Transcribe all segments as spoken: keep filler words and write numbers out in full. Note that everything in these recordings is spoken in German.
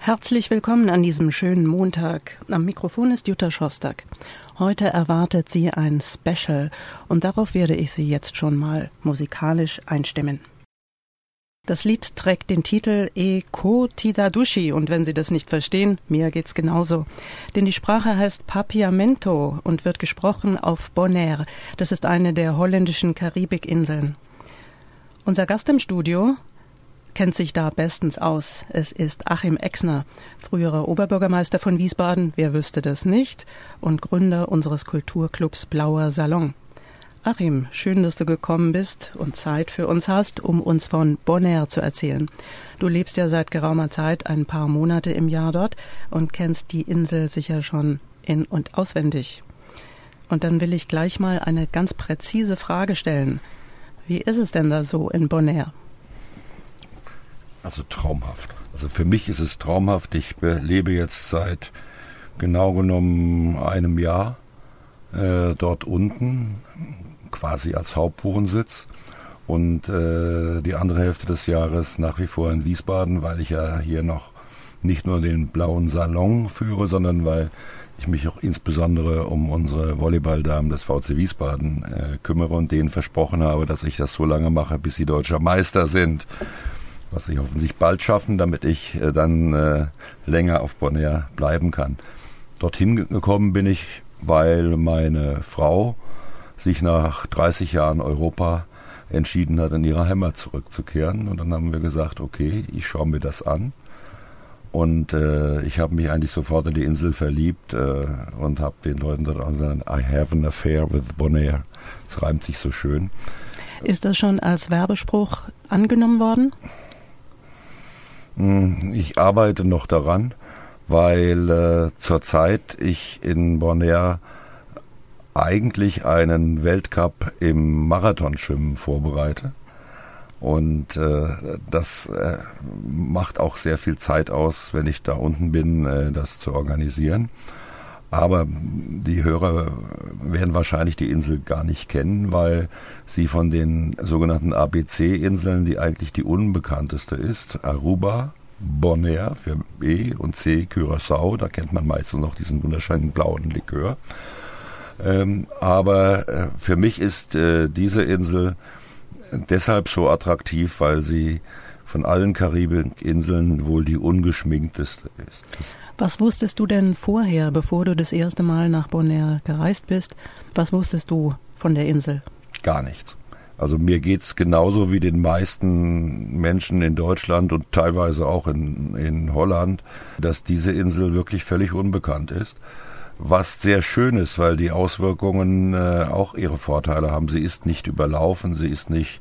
Herzlich willkommen an diesem schönen Montag. Am Mikrofon ist Jutta Schostak. Heute erwartet Sie ein Special und darauf werde ich Sie jetzt schon mal musikalisch einstimmen. Das Lied trägt den Titel E Ko Tidadushi und wenn Sie das nicht verstehen, mir geht's genauso. Denn die Sprache heißt Papiamento und wird gesprochen auf Bonaire. Das ist eine der holländischen Karibikinseln. Unser Gast im Studio kennt sich da bestens aus. Es ist Achim Exner, früherer Oberbürgermeister von Wiesbaden, wer wüsste das nicht, und Gründer unseres Kulturclubs Blauer Salon. Achim, schön, dass du gekommen bist und Zeit für uns hast, um uns von Bonaire zu erzählen. Du lebst ja seit geraumer Zeit ein paar Monate im Jahr dort und kennst die Insel sicher schon in- und auswendig. Und dann will ich gleich mal eine ganz präzise Frage stellen. Wie ist es denn da so in Bonaire? Also traumhaft. Also für mich ist es traumhaft. Ich lebe jetzt seit genau genommen einem Jahr äh, dort unten, quasi als Hauptwohnsitz. Und äh, die andere Hälfte des Jahres nach wie vor in Wiesbaden, weil ich ja hier noch nicht nur den Blauen Salon führe, sondern weil ich mich auch insbesondere um unsere Volleyballdamen des V C Wiesbaden äh, kümmere und denen versprochen habe, dass ich das so lange mache, bis sie deutscher Meister sind. Was sie hoffentlich bald schaffen, damit ich äh, dann äh, länger auf Bonaire bleiben kann. Dorthin gekommen bin ich, weil meine Frau sich nach dreißig Jahren Europa entschieden hat, in ihre Heimat zurückzukehren. Und dann haben wir gesagt, okay, ich schaue mir das an. Und äh, ich habe mich eigentlich sofort in die Insel verliebt äh, und habe den Leuten dort auch gesagt, I have an affair with Bonaire. Das reimt sich so schön. Ist das schon als Werbespruch angenommen worden? Ich arbeite noch daran, weil äh, zurzeit ich in Bonaire eigentlich einen Weltcup im Marathonschwimmen vorbereite. Und äh, das äh, macht auch sehr viel Zeit aus, wenn ich da unten bin, äh, das zu organisieren. Aber die Hörer werden wahrscheinlich die Insel gar nicht kennen, weil sie von den sogenannten A B C-Inseln, die eigentlich die unbekannteste ist, Aruba, Bonaire für B und C, Curaçao, da kennt man meistens noch diesen wunderschönen blauen Likör. Ähm, aber äh, für mich ist äh, diese Insel deshalb so attraktiv, weil sie von allen Karibikinseln wohl die ungeschminkteste ist. Das Was wusstest du denn vorher, bevor du das erste Mal nach Bonaire gereist bist? Was wusstest du von der Insel? Gar nichts. Also mir geht's genauso wie den meisten Menschen in Deutschland und teilweise auch in, in Holland, dass diese Insel wirklich völlig unbekannt ist. Was sehr schön ist, weil die Auswirkungen äh, auch ihre Vorteile haben. Sie ist nicht überlaufen, sie ist nicht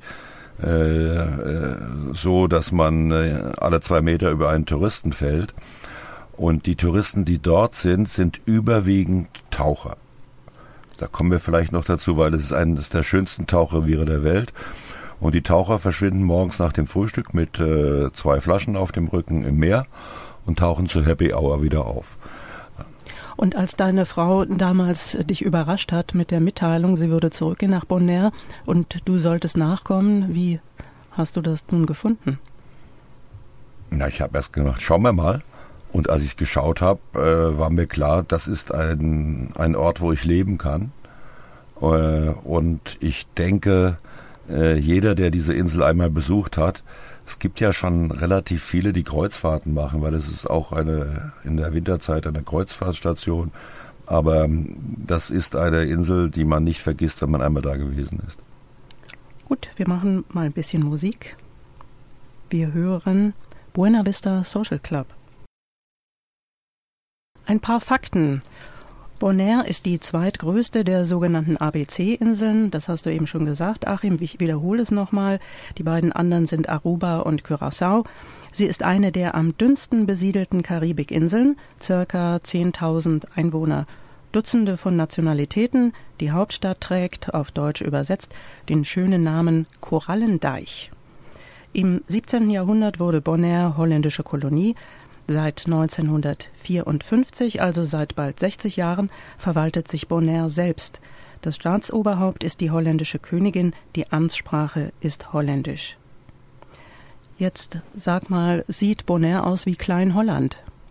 äh, so, dass man äh, alle zwei Meter über einen Touristen fällt. Und die Touristen, die dort sind, sind überwiegend Taucher. Da kommen wir vielleicht noch dazu, weil es ist eines der schönsten Tauchreviere der Welt. Und die Taucher verschwinden morgens nach dem Frühstück mit äh, zwei Flaschen auf dem Rücken im Meer und tauchen zur Happy Hour wieder auf. Und als deine Frau damals dich überrascht hat mit der Mitteilung, sie würde zurückgehen nach Bonaire und du solltest nachkommen, wie hast du das nun gefunden? Na, ich habe erst gedacht, schauen wir mal. Und als ich geschaut habe, äh, war mir klar, das ist ein, ein Ort, wo ich leben kann. Äh, und ich denke, äh, jeder, der diese Insel einmal besucht hat, es gibt ja schon relativ viele, die Kreuzfahrten machen, weil es ist auch eine in der Winterzeit eine Kreuzfahrtstation. Aber das ist eine Insel, die man nicht vergisst, wenn man einmal da gewesen ist. Gut, wir machen mal ein bisschen Musik. Wir hören Buena Vista Social Club. Ein paar Fakten. Bonaire ist die zweitgrößte der sogenannten A B C-Inseln. Das hast du eben schon gesagt, Achim. Ich wiederhole es nochmal. Die beiden anderen sind Aruba und Curaçao. Sie ist eine der am dünnsten besiedelten Karibikinseln, circa zehntausend Einwohner. Dutzende von Nationalitäten. Die Hauptstadt trägt, auf Deutsch übersetzt, den schönen Namen Korallendeich. Im siebzehnten Jahrhundert wurde Bonaire holländische Kolonie. Seit neunzehnhundertvierundfünfzig, also seit bald sechzig Jahren, verwaltet sich Bonaire selbst. Das Staatsoberhaupt ist die holländische Königin, die Amtssprache ist Holländisch. Jetzt sag mal, sieht Bonaire aus wie Klein-Holland?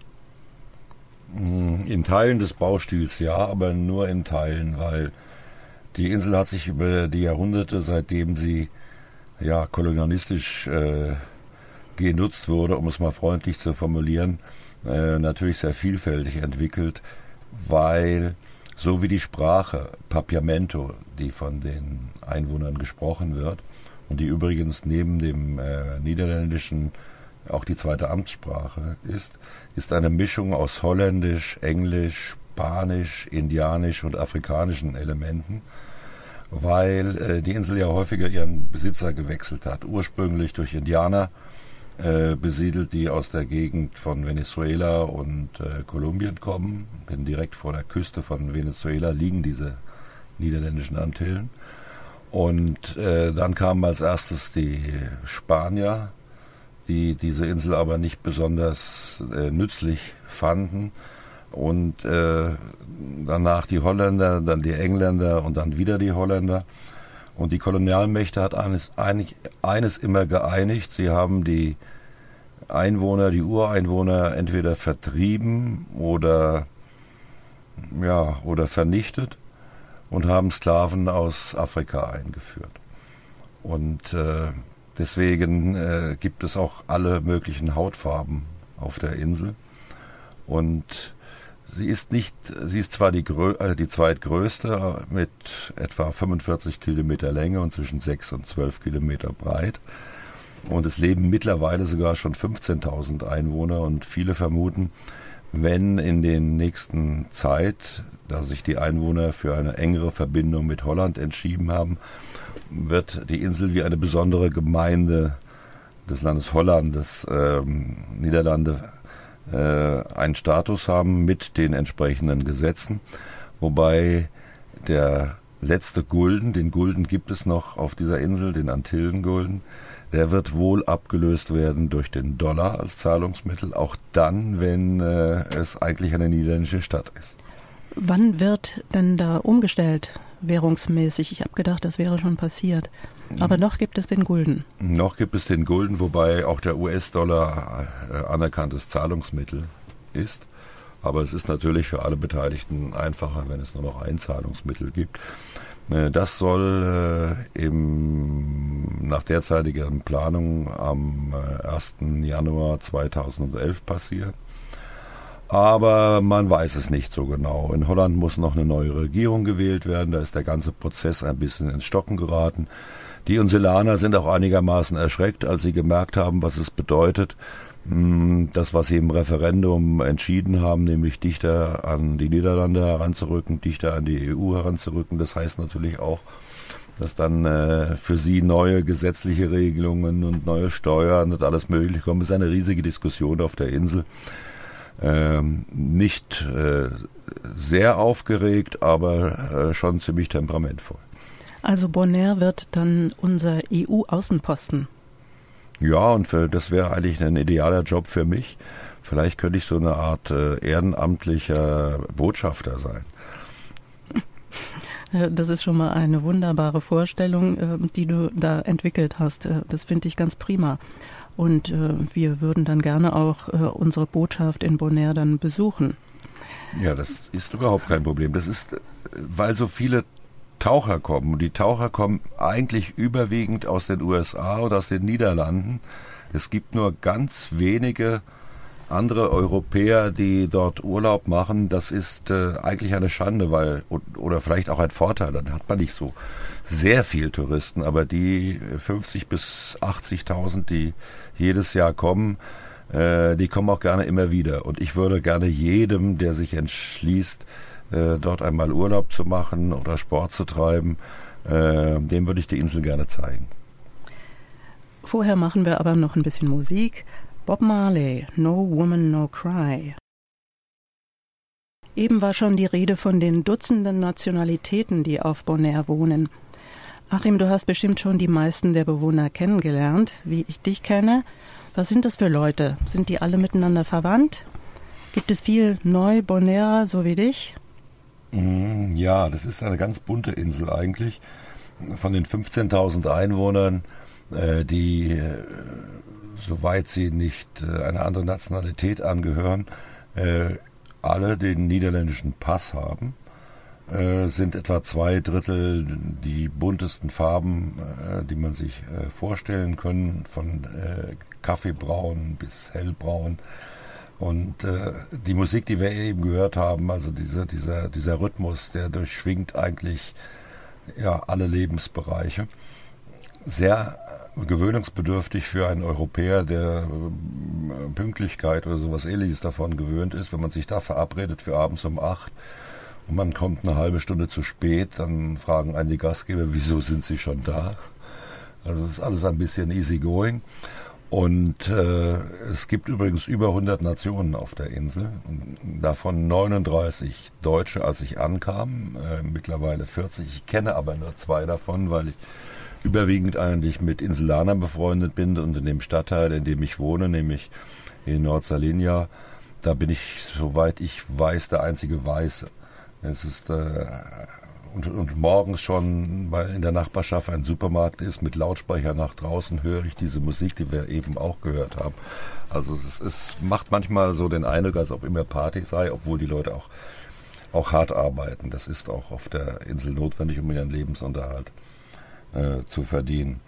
In Teilen des Baustils ja, aber nur in Teilen, weil die Insel hat sich über die Jahrhunderte, seitdem sie ja kolonialistisch äh, genutzt wurde, um es mal freundlich zu formulieren, äh, natürlich sehr vielfältig entwickelt, weil so wie die Sprache Papiamento, die von den Einwohnern gesprochen wird und die übrigens neben dem äh, Niederländischen auch die zweite Amtssprache ist, ist eine Mischung aus Holländisch, Englisch, Spanisch, Indianisch und afrikanischen Elementen, weil äh, die Insel ja häufiger ihren Besitzer gewechselt hat. Ursprünglich durch Indianer äh, besiedelt, die aus der Gegend von Venezuela und äh, Kolumbien kommen. Denn direkt vor der Küste von Venezuela liegen diese niederländischen Antillen. Und äh, dann kamen als erstes die Spanier, die diese Insel aber nicht besonders äh, nützlich fanden. Und äh, danach die Holländer, dann die Engländer und dann wieder die Holländer. Und die Kolonialmächte hat eines, einig, eines immer geeinigt. Sie haben die Einwohner, die Ureinwohner entweder vertrieben oder, ja, oder vernichtet und haben Sklaven aus Afrika eingeführt. Und äh, deswegen äh, gibt es auch alle möglichen Hautfarben auf der Insel. Und sie ist nicht, sie ist zwar die, äh, die zweitgrößte mit etwa fünfundvierzig Kilometer Länge und zwischen sechs und zwölf Kilometer breit. Und es leben mittlerweile sogar schon fünfzehntausend Einwohner und viele vermuten, wenn in den nächsten Zeit, da sich die Einwohner für eine engere Verbindung mit Holland entschieden haben, wird die Insel wie eine besondere Gemeinde des Landes Holland, des ähm, Niederlande, äh, einen Status haben mit den entsprechenden Gesetzen. Wobei der letzte Gulden, den Gulden gibt es noch auf dieser Insel, den Antillengulden, der wird wohl abgelöst werden durch den Dollar als Zahlungsmittel, auch dann, wenn äh, es eigentlich eine niederländische Stadt ist. Wann wird denn da umgestellt, währungsmäßig? Ich habe gedacht, das wäre schon passiert. Aber noch gibt es den Gulden. Noch gibt es den Gulden, wobei auch der U S-Dollar äh, anerkanntes Zahlungsmittel ist. Aber es ist natürlich für alle Beteiligten einfacher, wenn es nur noch ein Zahlungsmittel gibt. Äh, das soll äh, im, nach derzeitiger Planung am äh, ersten Januar zweitausendelf passieren. Aber man weiß es nicht so genau. In Holland muss noch eine neue Regierung gewählt werden. Da ist der ganze Prozess ein bisschen ins Stocken geraten. Die Insulaner sind auch einigermaßen erschreckt, als sie gemerkt haben, was es bedeutet, das, was sie im Referendum entschieden haben, nämlich dichter an die Niederlande heranzurücken, dichter an die E U heranzurücken. Das heißt natürlich auch, dass dann äh, für sie neue gesetzliche Regelungen und neue Steuern und alles Mögliche kommen. Es ist eine riesige Diskussion auf der Insel. Ähm, nicht äh, sehr aufgeregt, aber äh, schon ziemlich temperamentvoll. Also Bonaire wird dann unser E U-Außenposten. Ja, und für, das wäre eigentlich ein idealer Job für mich. Vielleicht könnte ich so eine Art äh, ehrenamtlicher Botschafter sein. Das ist schon mal eine wunderbare Vorstellung, äh, die du da entwickelt hast. Äh, das finde ich ganz prima. Und äh, wir würden dann gerne auch äh, unsere Botschaft in Bonaire dann besuchen. Ja, das ist überhaupt kein Problem. Das ist, weil so viele Taucher kommen. Und die Taucher kommen eigentlich überwiegend aus den U S A oder aus den Niederlanden. Es gibt nur ganz wenige andere Europäer, die dort Urlaub machen. Das ist äh, eigentlich eine Schande, weil oder vielleicht auch ein Vorteil. Dann hat man nicht so sehr viel Touristen, aber die fünfzig bis achtzigtausend, die jedes Jahr kommen, äh, die kommen auch gerne immer wieder. Und ich würde gerne jedem, der sich entschließt, äh, dort einmal Urlaub zu machen oder Sport zu treiben, äh, dem würde ich die Insel gerne zeigen. Vorher machen wir aber noch ein bisschen Musik. Bob Marley, No Woman, No Cry. Eben war schon die Rede von den Dutzenden Nationalitäten, die auf Bonaire wohnen. Achim, du hast bestimmt schon die meisten der Bewohner kennengelernt, wie ich dich kenne. Was sind das für Leute? Sind die alle miteinander verwandt? Gibt es viel Neu-Bonairer, so wie dich? Ja, das ist eine ganz bunte Insel eigentlich. Von den fünfzehntausend Einwohnern, die, soweit sie nicht einer anderen Nationalität angehören, alle den niederländischen Pass haben, äh, sind etwa zwei Drittel die buntesten Farben, äh, die man sich äh, vorstellen kann, von äh, Kaffeebraun bis hellbraun. Und äh, die Musik, die wir eben gehört haben, also dieser, dieser, dieser Rhythmus, der durchschwingt eigentlich ja, alle Lebensbereiche. Sehr gewöhnungsbedürftig für einen Europäer, der äh, Pünktlichkeit oder sowas Ähnliches davon gewöhnt ist. Wenn man sich da verabredet für abends um acht und man kommt eine halbe Stunde zu spät, dann fragen einen die Gastgeber, wieso sind sie schon da? Also es ist alles ein bisschen easy going. Und äh, es gibt übrigens über hundert Nationen auf der Insel, davon neununddreißig Deutsche, als ich ankam, äh, mittlerweile vierzig. Ich kenne aber nur zwei davon, weil ich überwiegend eigentlich mit Insulanern befreundet bin und in dem Stadtteil, in dem ich wohne, nämlich in Nord-Sardinia, da bin ich, soweit ich weiß, der einzige Weiße. Es ist äh, Und, und morgens schon, weil in der Nachbarschaft ein Supermarkt ist, mit Lautsprecher nach draußen höre ich diese Musik, die wir eben auch gehört haben. Also es, es macht manchmal so den Eindruck, als ob immer Party sei, obwohl die Leute auch, auch hart arbeiten. Das ist auch auf der Insel notwendig, um ihren Lebensunterhalt äh, zu verdienen.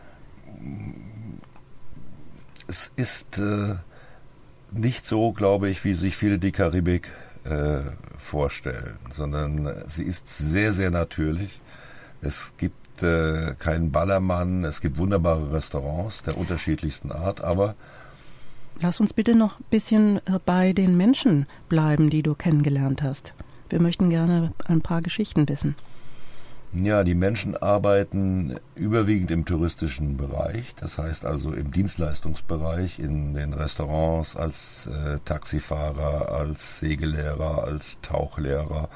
Es ist äh, nicht so, glaube ich, wie sich viele die Karibik äh, vorstellen, sondern sie ist sehr, sehr natürlich. Es gibt äh, keinen Ballermann, es gibt wunderbare Restaurants der unterschiedlichsten Art, aber... Lass uns bitte noch ein bisschen bei den Menschen bleiben, die du kennengelernt hast. Wir möchten gerne ein paar Geschichten wissen. Ja, die Menschen arbeiten überwiegend im touristischen Bereich, das heißt also im Dienstleistungsbereich, in den Restaurants, als äh, Taxifahrer, als Segellehrer, als Tauchlehrer,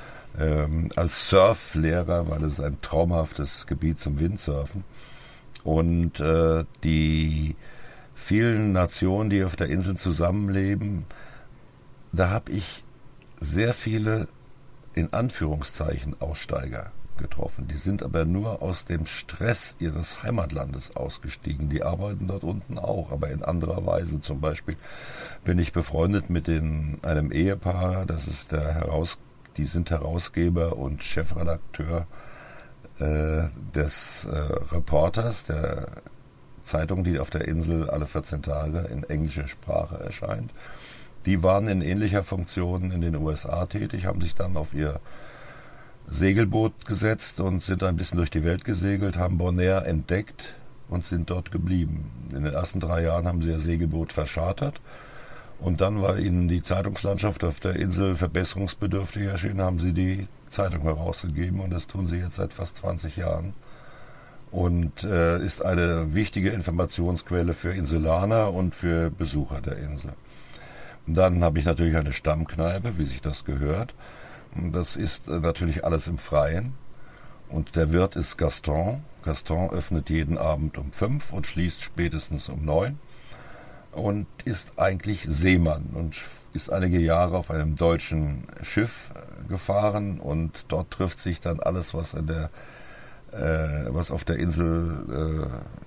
ähm, als Surflehrer, weil es ein traumhaftes Gebiet zum Windsurfen. Und äh, die vielen Nationen, die auf der Insel zusammenleben, da habe ich sehr viele, in Anführungszeichen, Aussteiger getroffen. Die sind aber nur aus dem Stress ihres Heimatlandes ausgestiegen. Die arbeiten dort unten auch, aber in anderer Weise. Zum Beispiel bin ich befreundet mit den, einem Ehepaar, das ist der Heraus, die sind Herausgeber und Chefredakteur äh, des äh, Reporters, der Zeitung, die auf der Insel alle vierzehn Tage in englischer Sprache erscheint. Die waren in ähnlicher Funktion in den U S A tätig, haben sich dann auf ihr Segelboot gesetzt und sind ein bisschen durch die Welt gesegelt, haben Bonaire entdeckt und sind dort geblieben. In den ersten drei Jahren haben sie ihr Segelboot verschartert und dann, weil ihnen die Zeitungslandschaft auf der Insel verbesserungsbedürftig erschien, haben sie die Zeitung herausgegeben und das tun sie jetzt seit fast zwanzig Jahren und äh, ist eine wichtige Informationsquelle für Insulaner und für Besucher der Insel. Und dann habe ich natürlich eine Stammkneipe, wie sich das gehört. Das ist natürlich alles im Freien und der Wirt ist Gaston. Gaston öffnet jeden Abend um fünf und schließt spätestens um neun und ist eigentlich Seemann und ist einige Jahre auf einem deutschen Schiff gefahren und dort trifft sich dann alles, was in der, äh, was auf der Insel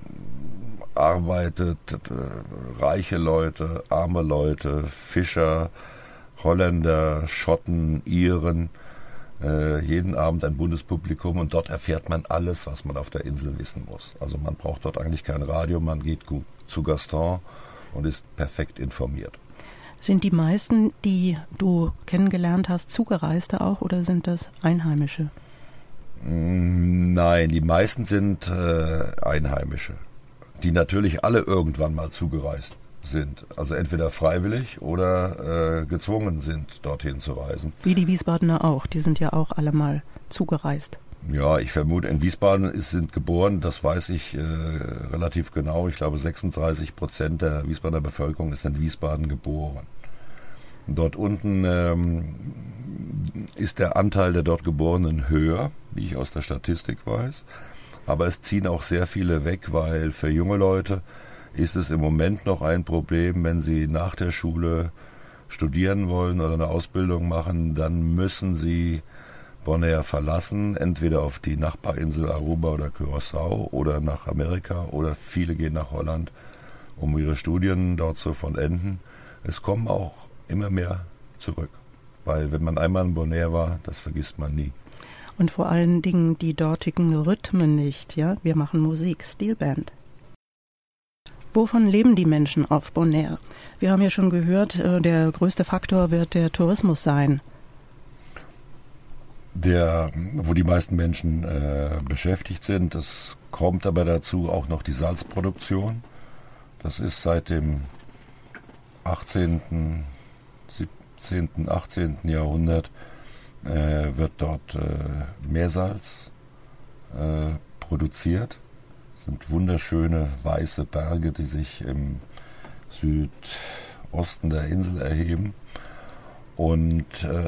äh, arbeitet, äh, reiche Leute, arme Leute, Fischer, Holländer, Schotten, Iren, äh, jeden Abend ein Bundespublikum und dort erfährt man alles, was man auf der Insel wissen muss. Also man braucht dort eigentlich kein Radio, man geht gut zu Gaston und ist perfekt informiert. Sind die meisten, die du kennengelernt hast, Zugereiste auch oder sind das Einheimische? Nein, die meisten sind äh, Einheimische, die natürlich alle irgendwann mal zugereist sind. Also entweder freiwillig oder äh, gezwungen sind, dorthin zu reisen. Wie die Wiesbadener auch, die sind ja auch alle mal zugereist. Ja, ich vermute, in Wiesbaden ist, sind geboren, das weiß ich äh, relativ genau. Ich glaube, sechsunddreißig Prozent der Wiesbadener Bevölkerung ist in Wiesbaden geboren. Dort unten ähm, ist der Anteil der dort Geborenen höher, wie ich aus der Statistik weiß. Aber es ziehen auch sehr viele weg, weil für junge Leute ist es im Moment noch ein Problem, wenn sie nach der Schule studieren wollen oder eine Ausbildung machen, dann müssen sie Bonaire verlassen, entweder auf die Nachbarinsel Aruba oder Curaçao oder nach Amerika oder viele gehen nach Holland, um ihre Studien dort zu vollenden. Es kommen auch immer mehr zurück. weil wenn man einmal in Bonaire war, das vergisst man nie. Und vor allen Dingen die dortigen Rhythmen nicht, ja? Wir machen Musik, Steelband. Wovon leben die Menschen auf Bonaire? Wir haben ja schon gehört, der größte Faktor wird der Tourismus sein. Der, wo die meisten Menschen äh, beschäftigt sind. Es kommt aber dazu auch noch die Salzproduktion. Das ist seit dem achtzehnten, siebzehnten, achtzehnten Jahrhundert äh, wird dort äh, Meersalz äh, produziert. Das sind wunderschöne weiße Berge, die sich im Südosten der Insel erheben. Und äh,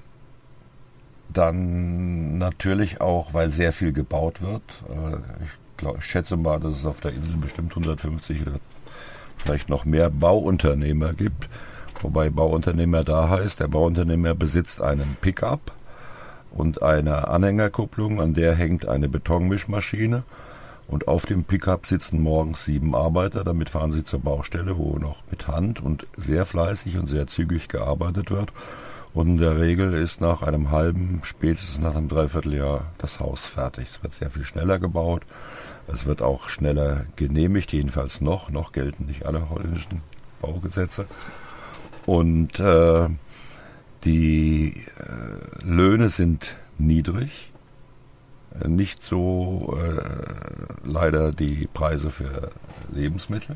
dann natürlich auch, weil sehr viel gebaut wird. Ich, glaub, ich schätze mal, dass es auf der Insel bestimmt hundertfünfzig oder vielleicht noch mehr Bauunternehmer gibt. Wobei Bauunternehmer da heißt, der Bauunternehmer besitzt einen Pickup und eine Anhängerkupplung, an der hängt eine Betonmischmaschine. Und auf dem Pickup sitzen morgens sieben Arbeiter. Damit fahren sie zur Baustelle, wo noch mit Hand und sehr fleißig und sehr zügig gearbeitet wird. Und in der Regel ist nach einem halben, spätestens nach einem Dreivierteljahr das Haus fertig. Es wird sehr viel schneller gebaut. Es wird auch schneller genehmigt, jedenfalls noch. Noch gelten nicht alle holländischen Baugesetze. Und äh, die äh, Löhne sind niedrig. Äh, nicht so äh, leider die Preise für Lebensmittel.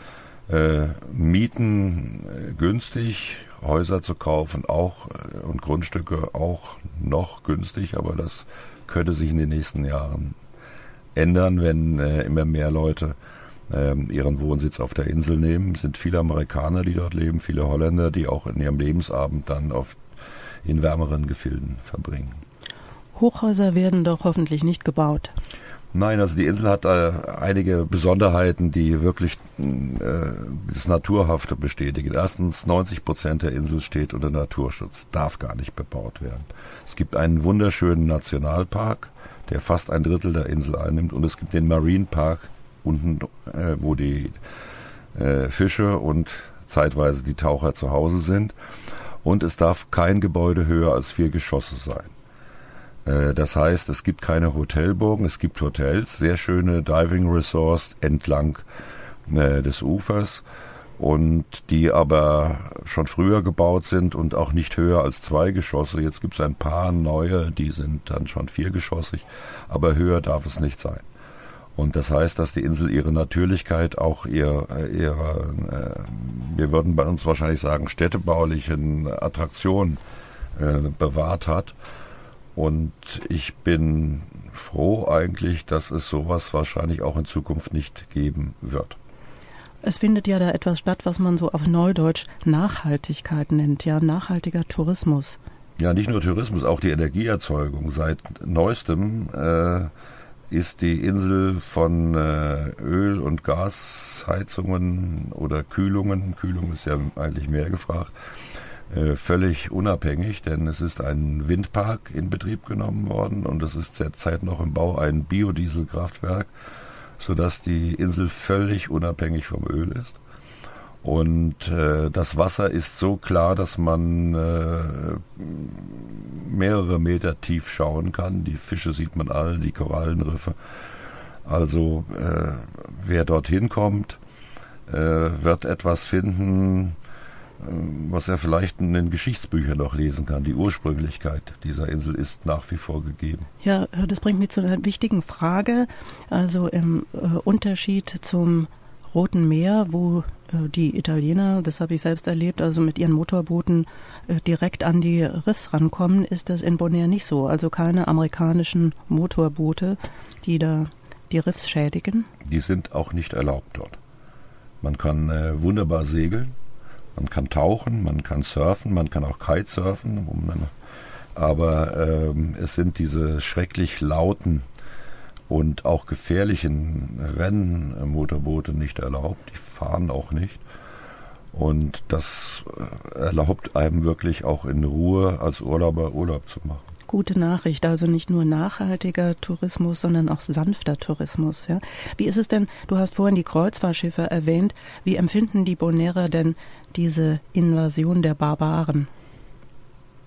Äh, Mieten äh, günstig. Häuser zu kaufen auch und Grundstücke auch noch günstig, aber das könnte sich in den nächsten Jahren ändern, wenn äh, immer mehr Leute äh, ihren Wohnsitz auf der Insel nehmen. Es sind viele Amerikaner, die dort leben, viele Holländer, die auch in ihrem Lebensabend dann auf, in wärmeren Gefilden verbringen. Hochhäuser werden doch hoffentlich nicht gebaut. Nein, also die Insel hat äh, einige Besonderheiten, die wirklich äh, das Naturhafte bestätigen. Erstens, neunzig Prozent der Insel steht unter Naturschutz, darf gar nicht bebaut werden. Es gibt einen wunderschönen Nationalpark, der fast ein Drittel der Insel einnimmt, und es gibt den Marine Park unten, äh, wo die äh, Fische und zeitweise die Taucher zu Hause sind. Und es darf kein Gebäude höher als vier Geschosse sein. Das heißt, es gibt keine Hotelburgen, es gibt Hotels, sehr schöne Diving Resorts entlang äh, des Ufers, und die aber schon früher gebaut sind und auch nicht höher als zwei Geschosse. Jetzt gibt es ein paar neue, die sind dann schon viergeschossig, aber höher darf es nicht sein. Und das heißt, dass die Insel ihre Natürlichkeit, auch ihr, ihre, äh, wir würden bei uns wahrscheinlich sagen, städtebaulichen Attraktionen äh, bewahrt hat. Und ich bin froh eigentlich, dass es sowas wahrscheinlich auch in Zukunft nicht geben wird. Es findet ja da etwas statt, was man so auf Neudeutsch Nachhaltigkeit nennt, ja, nachhaltiger Tourismus. Ja, nicht nur Tourismus, auch die Energieerzeugung. Seit neuestem äh, ist die Insel von äh, Öl- und Gasheizungen oder Kühlungen, Kühlung ist ja eigentlich mehr gefragt, völlig unabhängig, denn es ist ein Windpark in Betrieb genommen worden und es ist derzeit noch im Bau ein Biodieselkraftwerk, sodass die Insel völlig unabhängig vom Öl ist. Und äh, das Wasser ist so klar, dass man äh, mehrere Meter tief schauen kann. Die Fische sieht man alle, die Korallenriffe. Also äh, wer dorthin kommt, äh, wird etwas finden, was er vielleicht in den Geschichtsbüchern noch lesen kann. Die Ursprünglichkeit dieser Insel ist nach wie vor gegeben. Ja, das bringt mich zu einer wichtigen Frage. Also im äh, Unterschied zum Roten Meer, wo äh, die Italiener, das habe ich selbst erlebt, also mit ihren Motorbooten äh, direkt an die Riffs rankommen, ist das in Bonaire nicht so. Also keine amerikanischen Motorboote, die da die Riffs schädigen. Die sind auch nicht erlaubt dort. Man kann äh, wunderbar segeln. Man kann tauchen, man kann surfen, man kann auch Kitesurfen, aber ähm, es sind diese schrecklich lauten und auch gefährlichen Rennmotorboote nicht erlaubt. Die fahren auch nicht. Und das erlaubt einem wirklich auch in Ruhe als Urlauber Urlaub zu machen. Gute Nachricht, also nicht nur nachhaltiger Tourismus, sondern auch sanfter Tourismus. Ja? Wie ist es denn, du hast vorhin die Kreuzfahrtschiffe erwähnt, wie empfinden die Bonairer denn diese Invasion der Barbaren?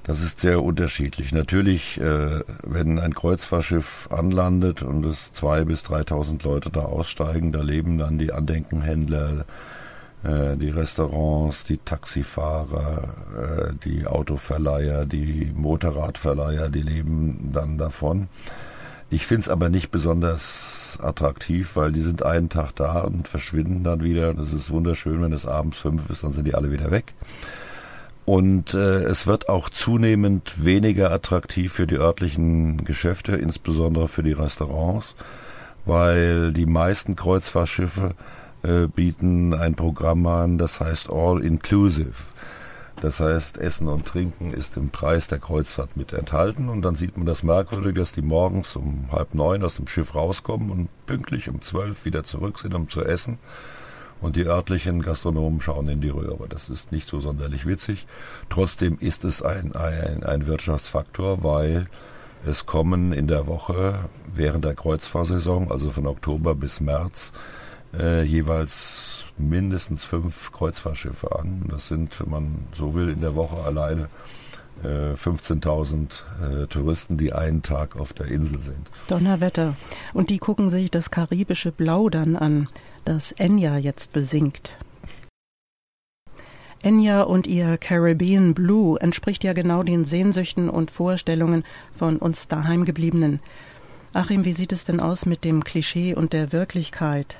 Das ist sehr unterschiedlich. Natürlich, äh, wenn ein Kreuzfahrtschiff anlandet und es zweitausend bis dreitausend Leute da aussteigen, da leben dann die Andenkenhändler, äh, die Restaurants, die Taxifahrer, äh, die Autoverleiher, die Motorradverleiher, die leben dann davon. Ich finde es aber nicht besonders attraktiv, weil die sind einen Tag da und verschwinden dann wieder. Das ist wunderschön, wenn es abends fünf ist, dann sind die alle wieder weg. Und äh, es wird auch zunehmend weniger attraktiv für die örtlichen Geschäfte, insbesondere für die Restaurants, weil die meisten Kreuzfahrtschiffe äh, bieten ein Programm an, das heißt All Inclusive. Das heißt, Essen und Trinken ist im Preis der Kreuzfahrt mit enthalten. Und dann sieht man das merkwürdig, dass die morgens um halb neun aus dem Schiff rauskommen und pünktlich um zwölf wieder zurück sind, um zu essen. Und die örtlichen Gastronomen schauen in die Röhre. Das ist nicht so sonderlich witzig. Trotzdem ist es ein, ein, ein Wirtschaftsfaktor, weil es kommen in der Woche während der Kreuzfahrtsaison, also von Oktober bis März, äh, jeweils mindestens fünf Kreuzfahrtschiffe an. Das sind, wenn man so will, in der Woche alleine äh, fünfzehntausend äh, Touristen, die einen Tag auf der Insel sind. Donnerwetter. Und die gucken sich das karibische Blau dann an, das Enya jetzt besingt. Enya und ihr Caribbean Blue entspricht ja genau den Sehnsüchten und Vorstellungen von uns Daheimgebliebenen. Achim, wie sieht es denn aus mit dem Klischee und der Wirklichkeit?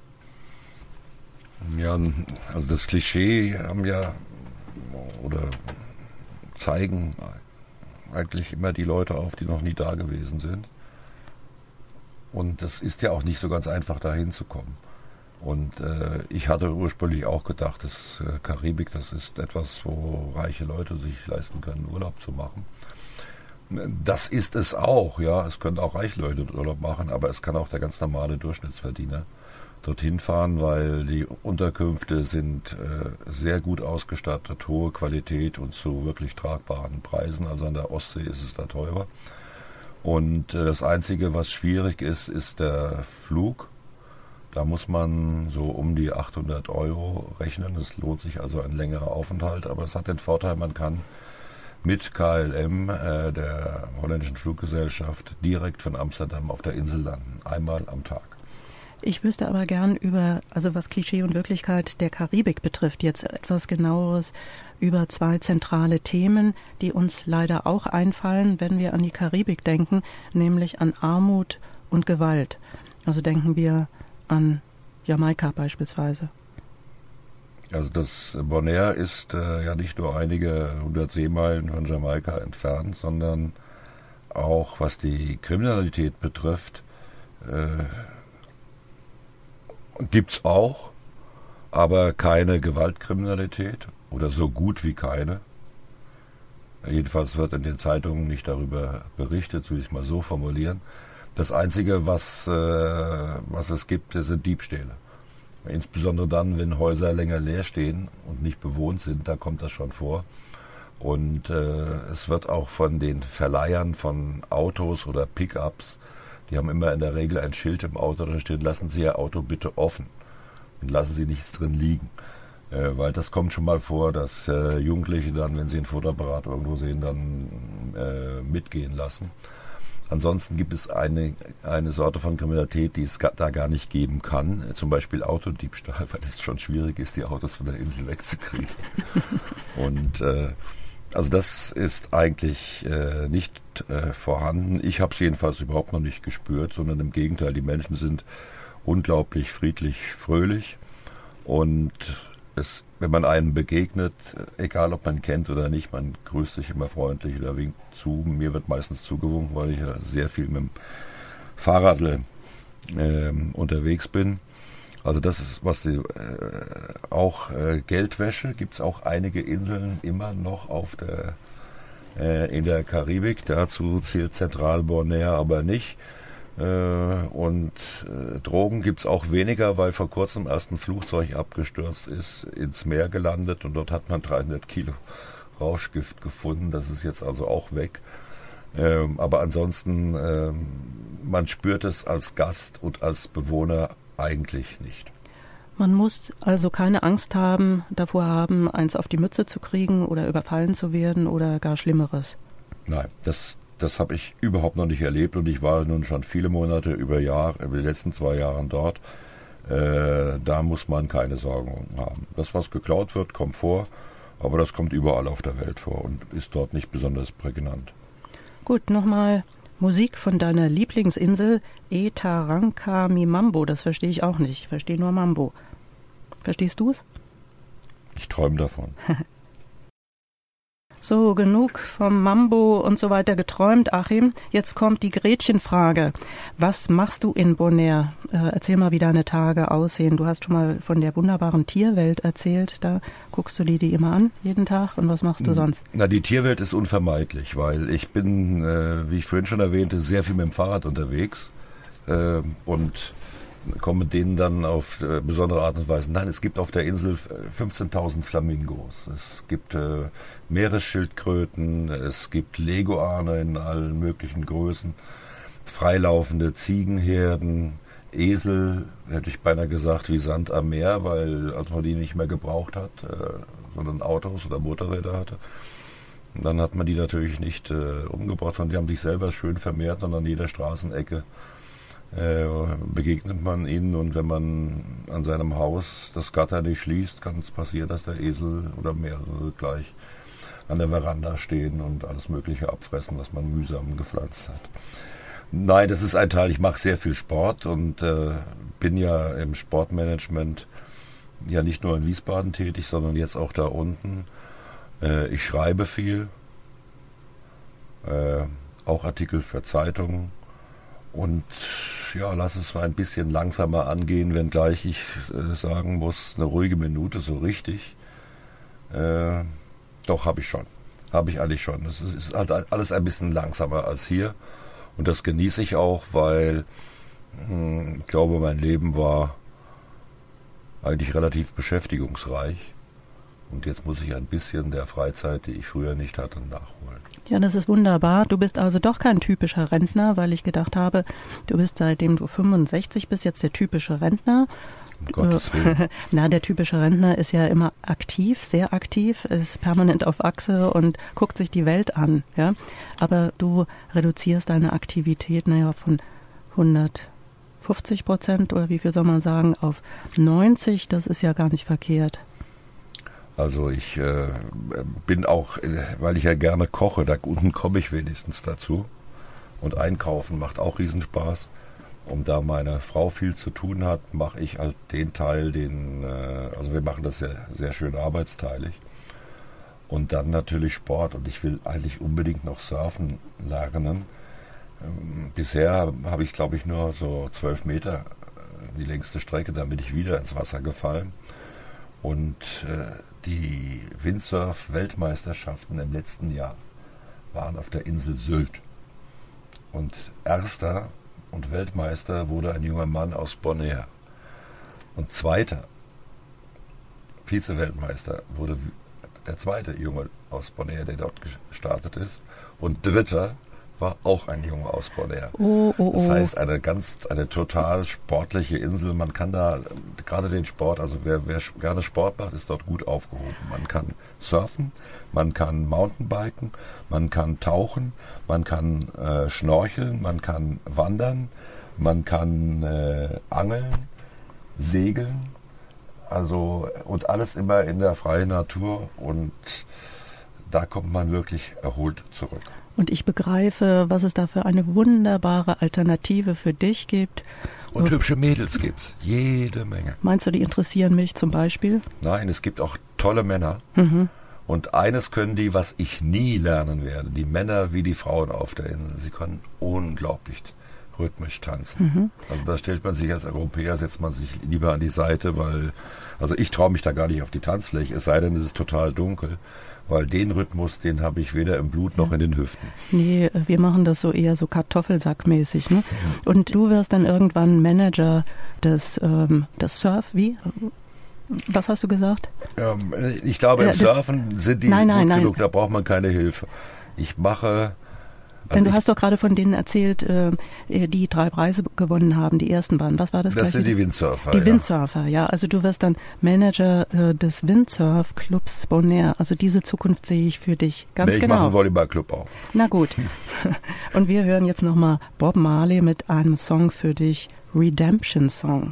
Ja, also das Klischee haben ja oder zeigen eigentlich immer die Leute auf, die noch nie da gewesen sind. Und das ist ja auch nicht so ganz einfach, da hinzukommen. Und äh, ich hatte ursprünglich auch gedacht, dass äh, Karibik, das ist etwas, wo reiche Leute sich leisten können, Urlaub zu machen. Das ist es auch, ja. Es können auch reiche Leute Urlaub machen, aber es kann auch der ganz normale Durchschnittsverdiener dorthin fahren, weil die Unterkünfte sind äh, sehr gut ausgestattet, hohe Qualität und zu wirklich tragbaren Preisen. Also an der Ostsee ist es da teurer. Und äh, das Einzige, was schwierig ist, ist der Flug. Da muss man so um die achthundert Euro rechnen. Es lohnt sich also ein längerer Aufenthalt, aber es hat den Vorteil, man kann mit K L M, äh, der holländischen Fluggesellschaft, direkt von Amsterdam auf der Insel landen, einmal am Tag. Ich wüsste aber gern über, also was Klischee und Wirklichkeit der Karibik betrifft, jetzt etwas Genaueres über zwei zentrale Themen, die uns leider auch einfallen, wenn wir an die Karibik denken, nämlich an Armut und Gewalt. Also denken wir an Jamaika beispielsweise. Also das Bonaire ist äh, ja nicht nur einige hundert Seemeilen von Jamaika entfernt, sondern auch was die Kriminalität betrifft, äh, gibt's auch, aber keine Gewaltkriminalität oder so gut wie keine. Jedenfalls wird in den Zeitungen nicht darüber berichtet, will ich mal so formulieren. Das Einzige, was, äh, was es gibt, sind Diebstähle. Insbesondere dann, wenn Häuser länger leer stehen und nicht bewohnt sind, da kommt das schon vor. Und äh, es wird auch von den Verleihern von Autos oder Pickups, die haben immer in der Regel ein Schild im Auto, da steht, lassen Sie Ihr Auto bitte offen und lassen Sie nichts drin liegen. Äh, weil das kommt schon mal vor, dass äh, Jugendliche dann, wenn sie ein Fotoapparat irgendwo sehen, dann äh, mitgehen lassen. Ansonsten gibt es eine, eine Sorte von Kriminalität, die es ga, da gar nicht geben kann. Zum Beispiel Autodiebstahl, weil es schon schwierig ist, die Autos von der Insel wegzukriegen. Und äh, also das ist eigentlich äh, nicht äh, vorhanden. Ich habe es jedenfalls überhaupt noch nicht gespürt, sondern im Gegenteil, die Menschen sind unglaublich friedlich, fröhlich. Und es, wenn man einem begegnet, egal ob man kennt oder nicht, man grüßt sich immer freundlich oder winkt zu. Mir wird meistens zugewunken, weil ich ja sehr viel mit dem Fahrrad äh, unterwegs bin. Also das ist, was die, äh, auch äh, Geldwäsche, gibt es auch einige Inseln immer noch auf der, äh, in der Karibik. Dazu zählt Zentral-Bonaire aber nicht. Äh, und äh, Drogen gibt es auch weniger, weil vor kurzem erst ein Flugzeug abgestürzt ist, ins Meer gelandet und dort hat man dreihundert Kilo Rauschgift gefunden. Das ist jetzt also auch weg. Ähm, aber ansonsten, ähm, man spürt es als Gast und als Bewohner eigentlich nicht. Man muss also keine Angst haben, davor haben, eins auf die Mütze zu kriegen oder überfallen zu werden oder gar Schlimmeres. Nein, das, das habe ich überhaupt noch nicht erlebt und ich war nun schon viele Monate, über Jahre, über die letzten zwei Jahre dort. Äh, da muss man keine Sorgen haben. Das, was geklaut wird, kommt vor, aber das kommt überall auf der Welt vor und ist dort nicht besonders prägnant. Gut, nochmal Musik von deiner Lieblingsinsel, E Tarankami-Mambo. Das verstehe ich auch nicht. Ich verstehe nur Mambo. Verstehst du es? Ich träume davon. So, genug vom Mambo und so weiter geträumt, Achim. Jetzt kommt die Gretchenfrage. Was machst du in Bonaire? Äh, erzähl mal, wie deine Tage aussehen. Du hast schon mal von der wunderbaren Tierwelt erzählt. Da guckst du dir die immer an, jeden Tag. Und was machst du sonst? Na, die Tierwelt ist unvermeidlich, weil ich bin, äh, wie ich vorhin schon erwähnte, sehr viel mit dem Fahrrad unterwegs. Äh, und komme mit denen dann auf äh, besondere Art und Weise. Nein, es gibt auf der Insel fünfzehntausend Flamingos. Es gibt äh, Meeresschildkröten, es gibt Leguane in allen möglichen Größen, freilaufende Ziegenherden, Esel, hätte ich beinahe gesagt, wie Sand am Meer, weil als man die nicht mehr gebraucht hat, äh, sondern Autos oder Motorräder hatte. Und dann hat man die natürlich nicht äh, umgebracht, sondern die haben sich selber schön vermehrt und an jeder Straßenecke Äh, begegnet man ihnen, und wenn man an seinem Haus das Gatter nicht schließt, kann es passieren, dass der Esel oder mehrere gleich an der Veranda stehen und alles Mögliche abfressen, was man mühsam gepflanzt hat. Nein, das ist ein Teil, ich mache sehr viel Sport und äh, bin ja im Sportmanagement ja nicht nur in Wiesbaden tätig, sondern jetzt auch da unten. Äh, ich schreibe viel, äh, auch Artikel für Zeitungen. Und ja, lass es mal ein bisschen langsamer angehen, wenngleich ich äh, sagen muss, eine ruhige Minute so richtig. Äh, doch, habe ich schon. Habe ich eigentlich schon. Es ist, ist halt alles ein bisschen langsamer als hier. Und das genieße ich auch, weil mh, ich glaube, mein Leben war eigentlich relativ beschäftigungsreich. Und jetzt muss ich ein bisschen der Freizeit, die ich früher nicht hatte, nachholen. Ja, das ist wunderbar. Du bist also doch kein typischer Rentner, weil ich gedacht habe, du bist, seitdem du fünfundsechzig bist, jetzt der typische Rentner. Um Gottes Willen. Na, der typische Rentner ist ja immer aktiv, sehr aktiv, ist permanent auf Achse und guckt sich die Welt an. Ja? Aber du reduzierst deine Aktivität, naja, von hundertfünfzig Prozent oder wie viel soll man sagen, auf neunzig. Das ist ja gar nicht verkehrt. Also ich äh, bin auch, weil ich ja gerne koche, da unten komme ich wenigstens dazu. Und einkaufen macht auch Riesenspaß. Und da meine Frau viel zu tun hat, mache ich halt den Teil, den, äh, also wir machen das ja sehr schön arbeitsteilig. Und dann natürlich Sport. Und ich will eigentlich unbedingt noch surfen lernen. Ähm, bisher habe ich, glaube ich, nur so zwölf Meter die längste Strecke, dann bin ich wieder ins Wasser gefallen. Und äh, die Windsurf-Weltmeisterschaften im letzten Jahr waren auf der Insel Sylt. Und Erster und Weltmeister wurde ein junger Mann aus Bonaire. Und Zweiter, Vize-Weltmeister, wurde der zweite Junge aus Bonaire, der dort gestartet ist. Und Dritter war auch ein Junge aus Bonaire. Oh, oh, oh. Das heißt, eine ganz, eine total sportliche Insel. Man kann da gerade den Sport, also wer, wer gerne Sport macht, ist dort gut aufgehoben. Man kann surfen, man kann Mountainbiken, man kann tauchen, man kann äh, schnorcheln, man kann wandern, man kann äh, angeln, segeln, also und alles immer in der freien Natur, und da kommt man wirklich erholt zurück. Und ich begreife, was es da für eine wunderbare Alternative für dich gibt. Und hübsche Mädels gibt's, jede Menge. Meinst du, die interessieren mich zum Beispiel? Nein, es gibt auch tolle Männer. Mhm. Und eines können die, was ich nie lernen werde, die Männer wie die Frauen auf der Insel. Sie können unglaublich rhythmisch tanzen. Mhm. Also da stellt man sich als Europäer, setzt man sich lieber an die Seite, weil, also ich traue mich da gar nicht auf die Tanzfläche, es sei denn, es ist total dunkel. Weil den Rhythmus, den habe ich weder im Blut noch ja. in den Hüften. Nee, wir machen das so eher so Kartoffelsackmäßig. Ne? Und du wirst dann irgendwann Manager des, ähm, des Surf, wie? Was hast du gesagt? Ähm, ich glaube, im ja, Surfen sind die nein, nein, gut genug, nein. da braucht man keine Hilfe. Ich mache Denn du hast doch gerade von denen erzählt, äh, die drei Preise gewonnen haben, die ersten waren. Was war das? Das sind die Windsurfer. Die ja. Windsurfer, ja. Also du wirst dann Manager äh, des Windsurf-Clubs Bonaire. Also diese Zukunft sehe ich für dich ganz nee, genau. Ich mache einen Volleyballclub auf. Na gut. Und wir hören jetzt nochmal Bob Marley mit einem Song für dich, Redemption Song.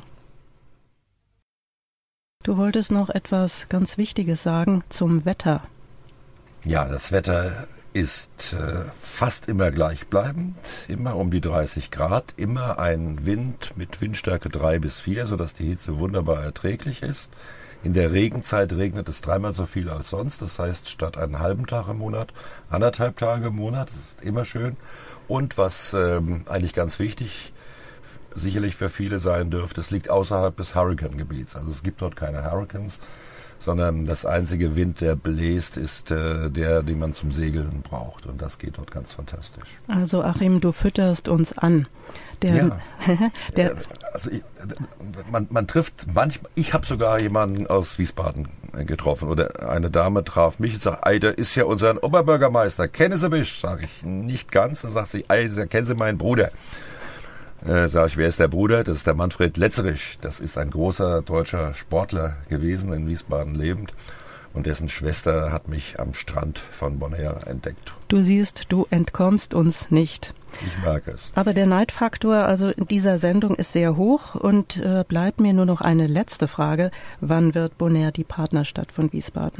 Du wolltest noch etwas ganz Wichtiges sagen zum Wetter. Ja, das Wetter ist äh, fast immer gleichbleibend, immer um die dreißig Grad, immer ein Wind mit Windstärke drei bis vier, sodass die Hitze wunderbar erträglich ist. In der Regenzeit regnet es dreimal so viel als sonst, das heißt statt einen halben Tag im Monat, anderthalb Tage im Monat, das ist immer schön. Und was ähm, eigentlich ganz wichtig sicherlich für viele sein dürfte, es liegt außerhalb des Hurricane-Gebiets, also es gibt dort keine Hurricanes, sondern das einzige Wind, der bläst, ist äh, der, den man zum Segeln braucht. Und das geht dort ganz fantastisch. Also Achim, du fütterst uns an. Der, ja. der also ich, man, man trifft manchmal, ich habe sogar jemanden aus Wiesbaden getroffen oder eine Dame traf mich und sagt, ey, der ist ja unser Oberbürgermeister, kennen Sie mich? Sag ich, nicht ganz. Dann sagt sie, ey, kennen Sie meinen Bruder? Äh, sag ich, wer ist der Bruder? Das ist der Manfred Letzerich. Das ist ein großer deutscher Sportler gewesen, in Wiesbaden lebend. Und dessen Schwester hat mich am Strand von Bonaire entdeckt. Du siehst, du entkommst uns nicht. Ich merke es. Aber der Neidfaktor also in dieser Sendung ist sehr hoch und äh, bleibt mir nur noch eine letzte Frage. Wann wird Bonaire die Partnerstadt von Wiesbaden?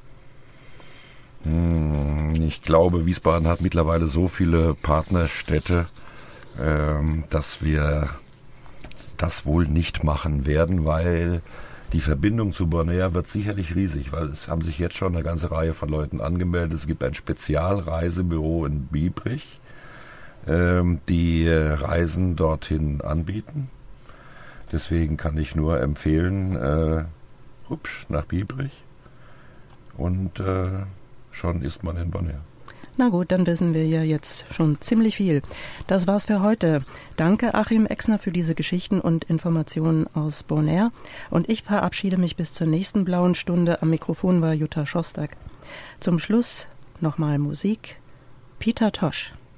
Hm, ich glaube, Wiesbaden hat mittlerweile so viele Partnerstädte, dass wir das wohl nicht machen werden, weil die Verbindung zu Bonaire wird sicherlich riesig, weil es haben sich jetzt schon eine ganze Reihe von Leuten angemeldet. Es gibt ein Spezialreisebüro in Biebrich, die Reisen dorthin anbieten. Deswegen kann ich nur empfehlen, äh, hupsch, nach Biebrich und äh, schon ist man in Bonaire. Na gut, dann wissen wir ja jetzt schon ziemlich viel. Das war's für heute. Danke, Achim Exner, für diese Geschichten und Informationen aus Bonaire. Und ich verabschiede mich bis zur nächsten blauen Stunde. Am Mikrofon war Jutta Schostak. Zum Schluss nochmal Musik. Peter Tosh.